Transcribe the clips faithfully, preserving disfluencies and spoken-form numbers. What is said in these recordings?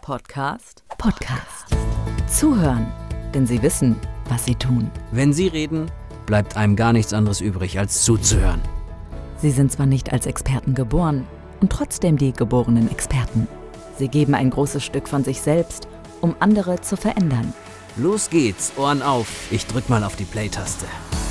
Podcast? Podcast. Zuhören, denn sie wissen, was sie tun. Wenn sie reden, bleibt einem gar nichts anderes übrig, als zuzuhören. Sie sind zwar nicht als Experten geboren und trotzdem die geborenen Experten. Sie geben ein großes Stück von sich selbst, um andere zu verändern. Los geht's, Ohren auf. Ich drück mal auf die Play-Taste.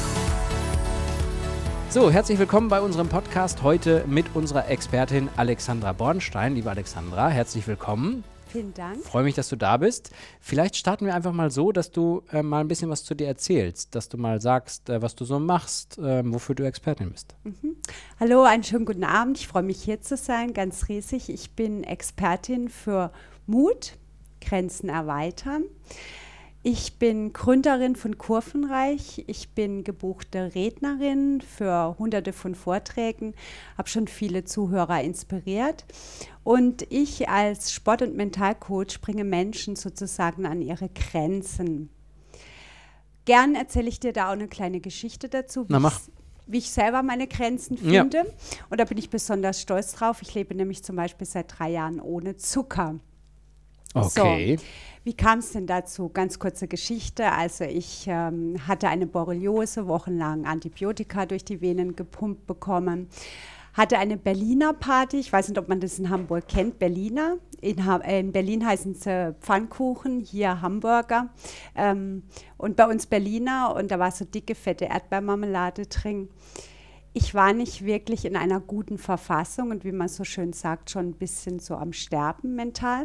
So, herzlich willkommen bei unserem Podcast heute mit unserer Expertin Alexandra Bornstein. Liebe Alexandra, herzlich willkommen. Vielen Dank. Freue mich, dass du da bist. Vielleicht starten wir einfach mal so, dass du äh, mal ein bisschen was zu dir erzählst, dass du mal sagst, äh, was du so machst, äh, wofür du Expertin bist. Mhm. Hallo, einen schönen guten Abend. Ich freue mich, hier zu sein, ganz riesig. Ich bin Expertin für Mut, Grenzen erweitern. Ich bin Gründerin von Kurvenreich. Ich bin gebuchte Rednerin für hunderte von Vorträgen, habe schon viele Zuhörer inspiriert. Und ich als Sport- und Mentalcoach bringe Menschen sozusagen an ihre Grenzen. Gern erzähle ich dir da auch eine kleine Geschichte dazu, wie, Na, mach. ich, wie ich selber meine Grenzen finde. Ja. Und da bin ich besonders stolz drauf. Ich lebe nämlich zum Beispiel seit drei Jahren ohne Zucker. Okay. So, wie kam es denn dazu? Ganz kurze Geschichte. Also ich ähm, hatte eine Borreliose, wochenlang Antibiotika durch die Venen gepumpt bekommen. Hatte eine Berliner Party. Ich weiß nicht, ob man das in Hamburg kennt. Berliner. In, ha- äh, in Berlin heißen sie Pfannkuchen, hier Hamburger. Ähm, und bei uns Berliner. Und da war so dicke, fette Erdbeermarmelade drin. Ich war nicht wirklich in einer guten Verfassung und wie man so schön sagt, schon ein bisschen so am Sterben mental.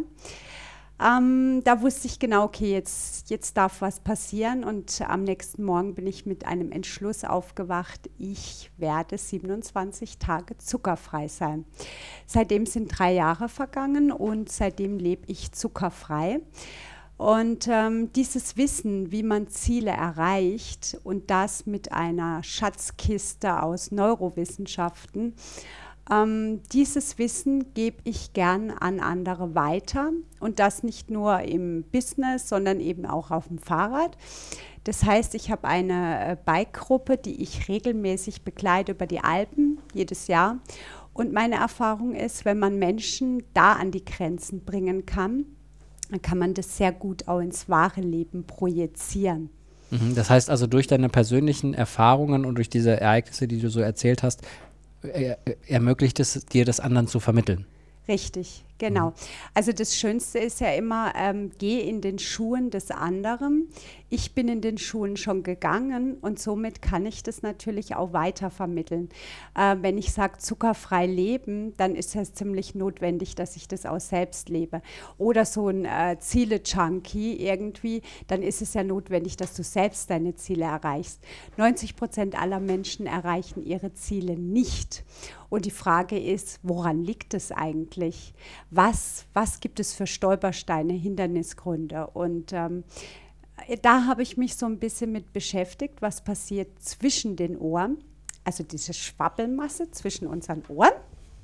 Ähm, da wusste ich genau, okay, jetzt, jetzt darf was passieren und am nächsten Morgen bin ich mit einem Entschluss aufgewacht, ich werde siebenundzwanzig Tage zuckerfrei sein. Seitdem sind drei Jahre vergangen und seitdem lebe ich zuckerfrei. Und ähm, dieses Wissen, wie man Ziele erreicht und das mit einer Schatzkiste aus Neurowissenschaften, Ähm, dieses Wissen gebe ich gern an andere weiter und das nicht nur im Business, sondern eben auch auf dem Fahrrad. Das heißt, ich habe eine äh, Bike-Gruppe, die ich regelmäßig begleite über die Alpen, jedes Jahr. Und meine Erfahrung ist, wenn man Menschen da an die Grenzen bringen kann, dann kann man das sehr gut auch ins wahre Leben projizieren. Mhm, das heißt also, durch deine persönlichen Erfahrungen und durch diese Ereignisse, die du so erzählt hast, Er, ermöglicht es dir, das anderen zu vermitteln. Richtig, genau. Mhm. Also das Schönste ist ja immer, ähm, geh in den Schuhen des anderen. Ich bin in den Schuhen schon gegangen und somit kann ich das natürlich auch weiter vermitteln. Äh, wenn ich sage, zuckerfrei leben, dann ist es ziemlich notwendig, dass ich das auch selbst lebe. Oder so ein äh, Ziele-Junkie irgendwie, dann ist es ja notwendig, dass du selbst deine Ziele erreichst. neunzig Prozent aller Menschen erreichen ihre Ziele nicht. Und die Frage ist, woran liegt es eigentlich? Was, was gibt es für Stolpersteine, Hindernisgründe? Und ähm, da habe ich mich so ein bisschen mit beschäftigt, was passiert zwischen den Ohren, also diese Schwabbelmasse zwischen unseren Ohren.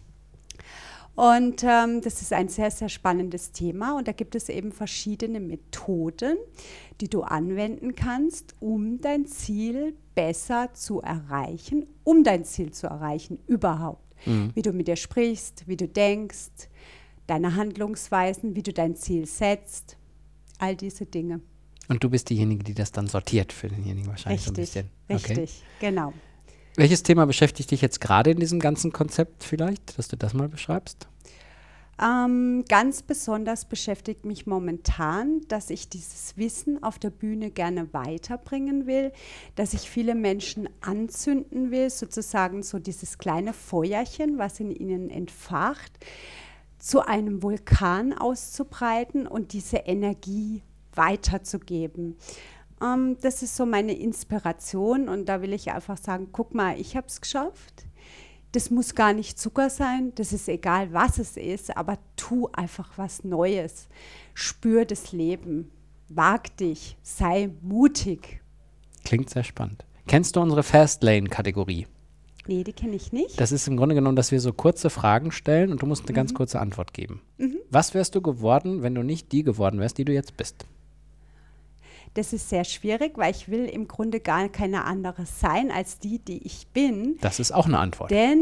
Und ähm, das ist ein sehr, sehr spannendes Thema und da gibt es eben verschiedene Methoden, die du anwenden kannst, um dein Ziel besser zu erreichen, um dein Ziel zu erreichen überhaupt. Mhm. Wie du mit dir sprichst, wie du denkst, deine Handlungsweisen, wie du dein Ziel setzt, all diese Dinge. Und du bist diejenige, die das dann sortiert für denjenigen wahrscheinlich richtig, so ein bisschen. Richtig, okay. Genau. Welches Thema beschäftigt dich jetzt gerade in diesem ganzen Konzept vielleicht, dass du das mal beschreibst? Ähm, ganz besonders beschäftigt mich momentan, dass ich dieses Wissen auf der Bühne gerne weiterbringen will, dass ich viele Menschen anzünden will, sozusagen so dieses kleine Feuerchen, was in ihnen entfacht, zu einem Vulkan auszubreiten und diese Energie weiterzugeben. Ähm, das ist so meine Inspiration und da will ich einfach sagen, guck mal, ich habe es geschafft. Das muss gar nicht Zucker sein, das ist egal, was es ist, aber tu einfach was Neues. Spür das Leben, wag dich, sei mutig. Klingt sehr spannend. Kennst du unsere Fastlane-Kategorie? Nee, die kenne ich nicht. Das ist im Grunde genommen, dass wir so kurze Fragen stellen und du musst eine mhm. ganz kurze Antwort geben. Mhm. Was wärst du geworden, wenn du nicht die geworden wärst, die du jetzt bist? Das ist sehr schwierig, weil ich will im Grunde gar keine andere sein als die, die ich bin. Das ist auch eine Antwort. Denn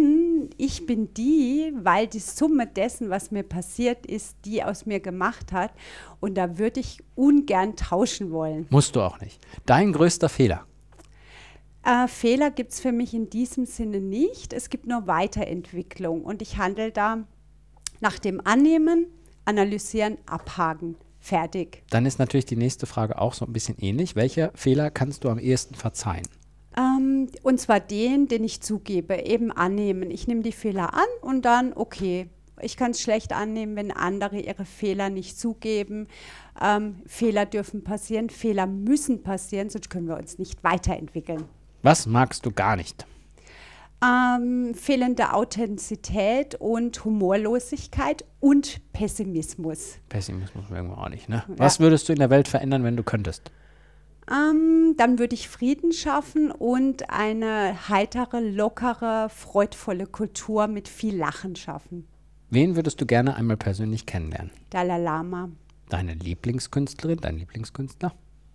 sondern ich bin die, weil die Summe dessen, was mir passiert ist, die aus mir gemacht hat. Und da würde ich ungern tauschen wollen. Musst du auch nicht. Dein größter Fehler? Äh, Fehler gibt es für mich in diesem Sinne nicht. Es gibt nur Weiterentwicklung. Und ich handle da nach dem Annehmen, Analysieren, Abhaken. Fertig. Dann ist natürlich die nächste Frage auch so ein bisschen ähnlich. Welcher Fehler kannst du am ehesten verzeihen? Ähm, und zwar den, den ich zugebe, eben annehmen. Ich nehme die Fehler an und dann, okay, ich kann es schlecht annehmen, wenn andere ihre Fehler nicht zugeben. Ähm, Fehler dürfen passieren, Fehler müssen passieren, sonst können wir uns nicht weiterentwickeln. Was magst du gar nicht? Ähm, fehlende Authentizität und Humorlosigkeit und Pessimismus. Pessimismus mögen wir auch nicht, ne? Ja. Was würdest du in der Welt verändern, wenn du könntest? Ähm, dann würde ich Frieden schaffen und eine heitere, lockere, freudvolle Kultur mit viel Lachen schaffen. Wen würdest du gerne einmal persönlich kennenlernen? Dalai Lama. Deine Lieblingskünstlerin, dein Lieblingskünstler?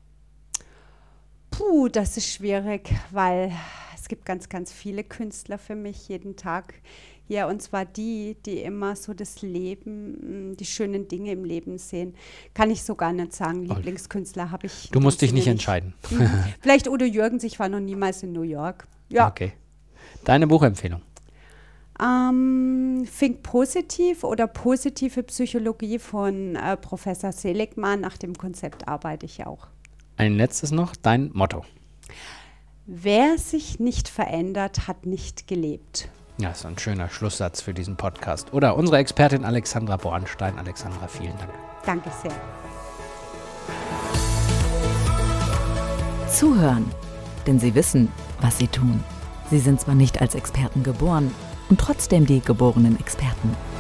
Puh, das ist schwierig, weil es gibt ganz, ganz viele Künstler für mich jeden Tag hier. Und zwar die, die immer so das Leben, die schönen Dinge im Leben sehen. Kann ich so gar nicht sagen. Oh. Lieblingskünstler habe ich. Du musst dich Sinne nicht entscheiden. Mhm. Vielleicht Udo Jürgens, ich war noch niemals in New York. Ja. Okay. Deine Buchempfehlung? Ähm, Think Positiv oder Positive Psychologie von äh, Professor Seligman. Nach dem Konzept arbeite ich auch. Ein letztes noch, dein Motto. Wer sich nicht verändert, hat nicht gelebt. Ja, ist ein schöner Schlusssatz für diesen Podcast. Oder unsere Expertin Alexandra Bornstein. Alexandra, vielen Dank. Danke sehr. Zuhören, denn sie wissen, was sie tun. Sie sind zwar nicht als Experten geboren und trotzdem die geborenen Experten.